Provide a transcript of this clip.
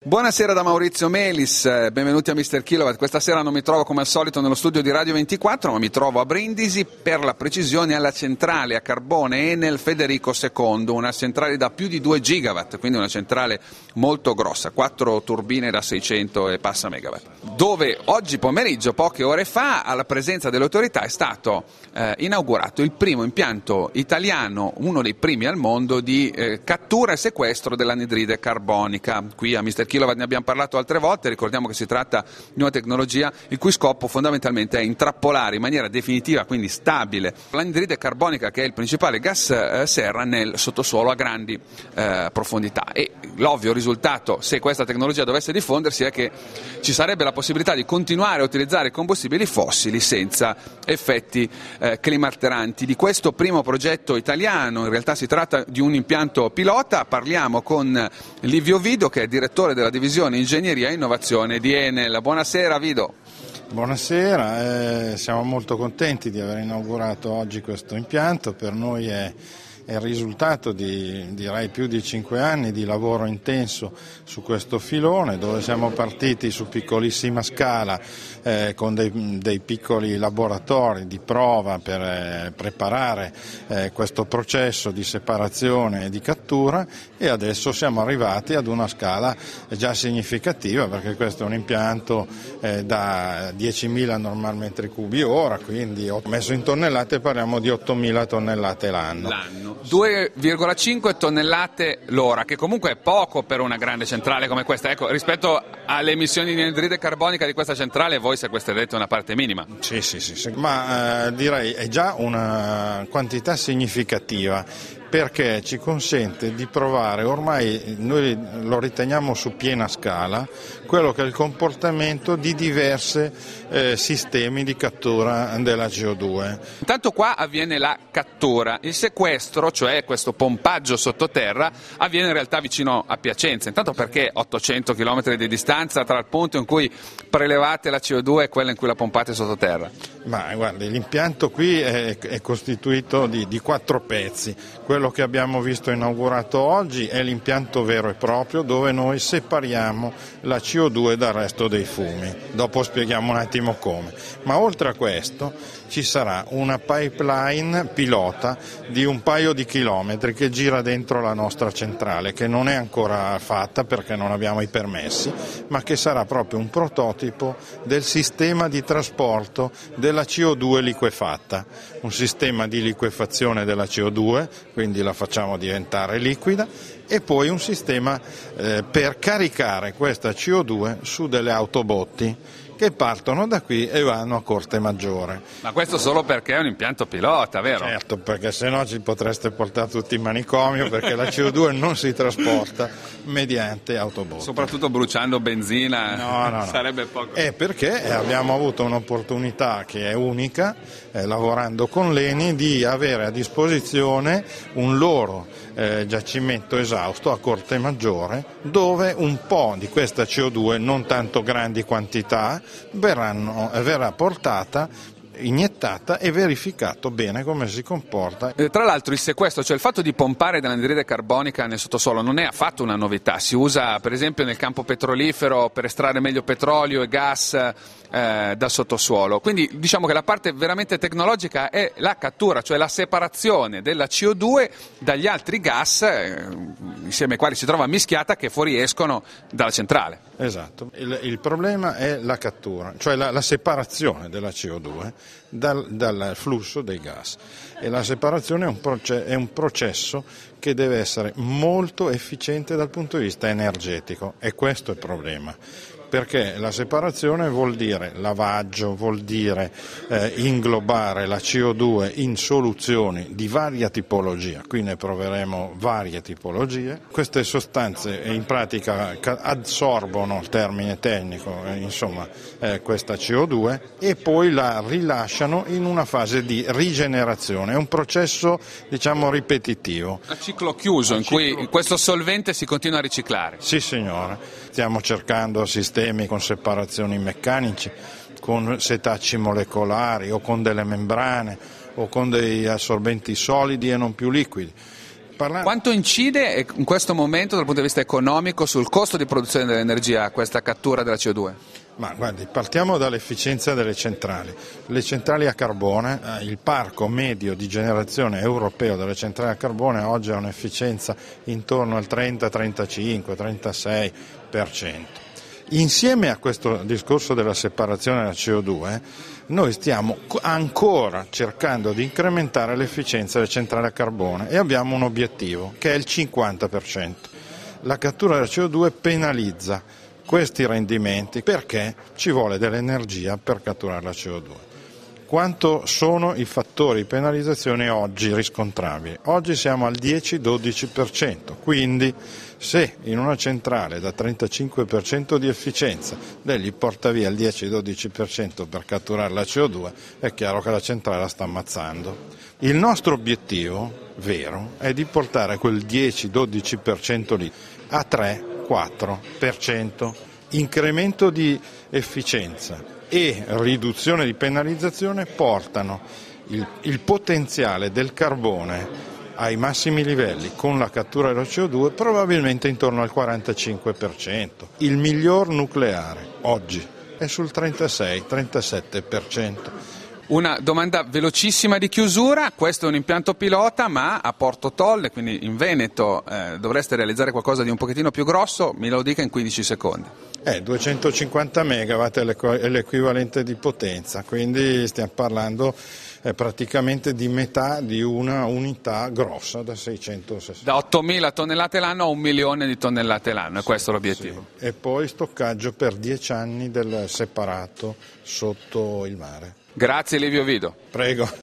Buonasera da Maurizio Melis, benvenuti a Mr. Kilowatt. Questa sera non mi trovo come al solito nello studio di Radio 24, ma mi trovo a Brindisi, per la precisione alla centrale a carbone Enel Federico II, una centrale da più di 2 gigawatt, quindi una centrale molto grossa, 4 turbine da 600 e passa megawatt, dove oggi pomeriggio, poche ore fa, alla presenza delle autorità è stato inaugurato il primo impianto italiano, uno dei primi al mondo, di cattura e sequestro dell'anidride carbonica. Qui a Mr. Kilowatt ne abbiamo parlato altre volte, ricordiamo che si tratta di una tecnologia il cui scopo fondamentalmente è intrappolare in maniera definitiva, quindi stabile, l'anidride carbonica, che è il principale gas serra, nel sottosuolo a grandi profondità. E l'ovvio risultato, se questa tecnologia dovesse diffondersi, è che ci sarebbe la possibilità di continuare a utilizzare combustibili fossili senza effetti climalteranti. Di questo primo progetto italiano, in realtà si tratta di un impianto pilota, parliamo con Livio Vido, che è direttore della divisione Ingegneria e Innovazione di Enel. Buonasera Vido. Buonasera, siamo molto contenti di aver inaugurato oggi questo impianto. Per noi è il risultato di, direi, più di 5 anni di lavoro intenso su questo filone, dove siamo partiti su piccolissima scala con dei piccoli laboratori di prova per preparare questo processo di separazione e di cattura, e adesso siamo arrivati ad una scala già significativa, perché questo è un impianto da 10.000 normalmetri cubi ora, quindi messo in tonnellate parliamo di 8.000 tonnellate l'anno. 2,5 tonnellate l'ora, che comunque è poco per una grande centrale come questa. Ecco, rispetto alle emissioni di anidride carbonica di questa centrale, voi sequestrerete una parte minima. Sì. Ma direi è già una quantità significativa, perché ci consente di provare, ormai noi lo riteniamo su piena scala, quello che è il comportamento di diversi sistemi di cattura della CO2. Intanto qua avviene la cattura, il sequestro, cioè questo pompaggio sottoterra, avviene in realtà vicino a Piacenza. Intanto perché 800 km di distanza tra il punto in cui prelevate la CO2 e quello in cui la pompate sottoterra? Ma guardi, l'impianto qui è costituito di 4 pezzi. Quello che abbiamo visto inaugurato oggi è l'impianto vero e proprio, dove noi separiamo la CO2 dal resto dei fumi. Dopo spieghiamo un attimo come. Ma oltre a questo ci sarà una pipeline pilota di un paio di chilometri che gira dentro la nostra centrale, che non è ancora fatta perché non abbiamo i permessi, ma che sarà proprio un prototipo del sistema di trasporto della CO2 liquefatta, un sistema di liquefazione della CO2, quindi la facciamo diventare liquida, e poi un sistema per caricare questa CO2 su delle autobotti che partono da qui e vanno a Corte Maggiore. Ma questo solo perché è un impianto pilota, vero? Certo, perché se no ci potreste portare tutti in manicomio, perché la CO2 non si trasporta mediante autobotti. Soprattutto bruciando benzina, no. Sarebbe poco. Perché abbiamo avuto un'opportunità che è unica, lavorando con l'ENI, di avere a disposizione un loro giacimento esausto a Corte Maggiore, dove un po' di questa CO2, non tanto grandi quantità, verrà portata, iniettata e verificato bene come si comporta. Tra l'altro il sequestro, cioè il fatto di pompare dell'anidride carbonica nel sottosuolo, non è affatto una novità. Si usa per esempio nel campo petrolifero per estrarre meglio petrolio e gas dal sottosuolo. Quindi diciamo che la parte veramente tecnologica è la cattura, cioè la separazione della CO2 dagli altri gas insieme ai quali si trova mischiata, che fuoriescono dalla centrale. Esatto, il problema è la cattura, cioè la separazione della CO2 dal flusso dei gas, e la separazione è un processo che deve essere molto efficiente dal punto di vista energetico, e questo è il problema. Perché la separazione vuol dire lavaggio, vuol dire inglobare la CO2 in soluzioni di varia tipologia, qui ne proveremo varie tipologie. Queste sostanze in pratica assorbono, il termine tecnico, questa CO2, e poi la rilasciano in una fase di rigenerazione. È un processo, ripetitivo. A ciclo chiuso, in cui questo solvente si continua a riciclare. Sì signore, stiamo cercando sistemi con separazioni meccanici, con setacci molecolari o con delle membrane o con dei assorbenti solidi e non più liquidi. Quanto incide in questo momento dal punto di vista economico sul costo di produzione dell'energia questa cattura della CO2? Ma guardi, partiamo dall'efficienza delle centrali. Le centrali a carbone, il parco medio di generazione europeo delle centrali a carbone oggi ha un'efficienza intorno al 30, 35, 36%. Insieme a questo discorso della separazione della CO2, noi stiamo ancora cercando di incrementare l'efficienza delle centrali a carbone e abbiamo un obiettivo che è il 50%. La cattura della CO2 penalizza questi rendimenti perché ci vuole dell'energia per catturare la CO2. Quanto sono i fattori di penalizzazione oggi riscontrabili? Oggi siamo al 10-12%, quindi se in una centrale da 35% di efficienza lei gli porta via il 10-12% per catturare la CO2, è chiaro che la centrale la sta ammazzando. Il nostro obiettivo vero è di portare quel 10-12% lì a 3-4%. Incremento di efficienza e riduzione di penalizzazione portano il potenziale del carbone ai massimi livelli con la cattura dello CO2 probabilmente intorno al 45%. Il miglior nucleare oggi è sul 36-37%. Una domanda velocissima di chiusura, questo è un impianto pilota ma a Porto Tolle, quindi in Veneto, dovreste realizzare qualcosa di un pochettino più grosso, me lo dica in 15 secondi. 250 megawatt è l'equivalente di potenza, quindi stiamo parlando praticamente di metà di una unità grossa da 660. Da 8.000 tonnellate l'anno a 1 milione di tonnellate l'anno, è questo l'obiettivo. Sì. E poi stoccaggio per 10 anni del separato sotto il mare. Grazie Livio Vido. Prego.